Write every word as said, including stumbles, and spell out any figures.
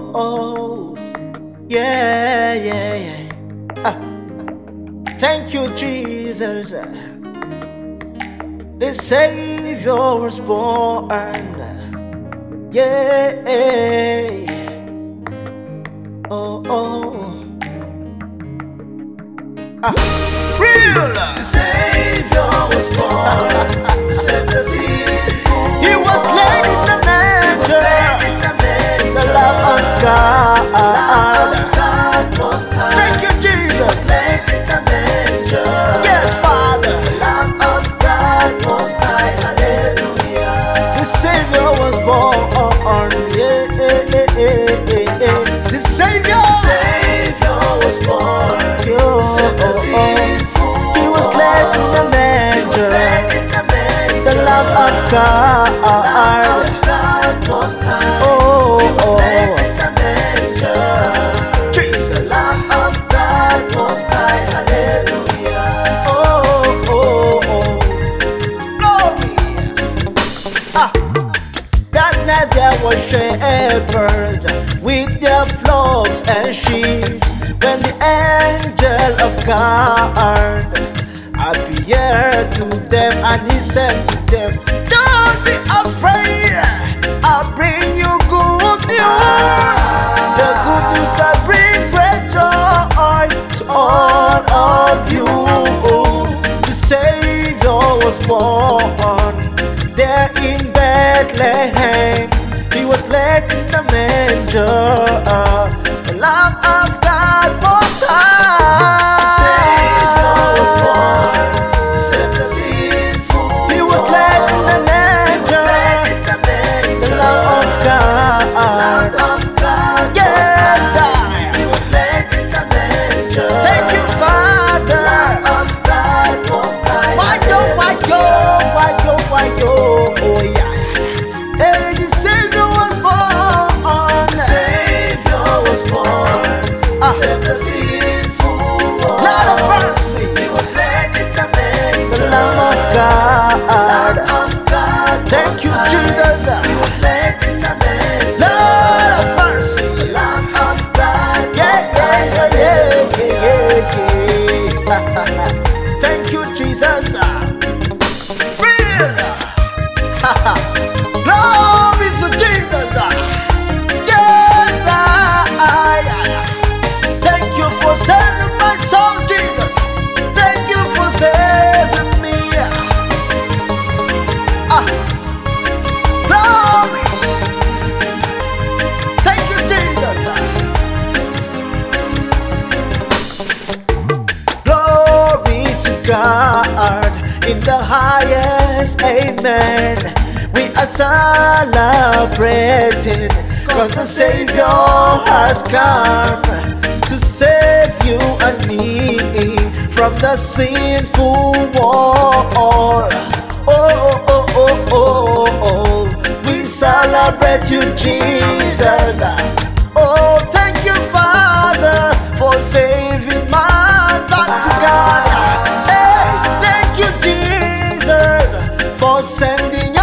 Oh, oh, yeah, yeah, yeah. Ah, thank you, Jesus. The Savior was born. Yeah. Oh, oh. Ah, real. The Savior was born to save the sinful. He was laid in the manger. The love of God. God Most High. Thank you, Jesus. Laid in the manger. Yes, Father. The Lamb of God Most High. Hallelujah. The Savior was born. Yeah, yeah, yeah, yeah, yeah. The Savior. The Savior was born to save the sinful. He was laid in the manger. Laid in the manger. The love of God. Lamb of God Most High. Oh, oh, Laid in the manger. Jesus. Lamb of God Most High. Hallelujah. Oh, oh, oh. Glory. Ah. That night there were shepherds with their flocks and sheep. When the angel of God appeared to them and he said to them, don't be afraid, I'll bring you good news. The good news that brings great joy to all of you. The Savior was born there in Bethlehem. He was laid in the manger. The Lamb of God Most High. The Savior was born to save the sinful. He was laid in the manger. Laid in the manger. The Lamb of God. Lamb of God Yes, Most High. I. He was laid in the manger. Thank you, Father. Lamb of God Most High. Why yo, why yo, why yo, why yo, oh yeah. Hey, the Savior was born. The Savior was born to Ah. save the sinful. Lord of mercy. He was laid in the manger. The Lamb of God. Lamb of God Thank Most you, High. Jesus. He was laid in the manger. Lord of mercy. The Lamb of God Yes, Most High. yeah, yeah, yeah, yeah, yeah. Thank you, Jesus. Real. Glory to Jesus. Yes, I, I. Thank you for saving my soul, Jesus. Thank you for saving me. Ah, glory. Thank you, Jesus. Glory to God in the highest, amen. We are celebrating, cause the Savior has come to save you and me from the sinful world. Oh, oh, oh, oh, oh, oh. We celebrate you, Jesus. Oh, thank you, Father, for saving man back to God. Hey, thank you, Jesus, for sending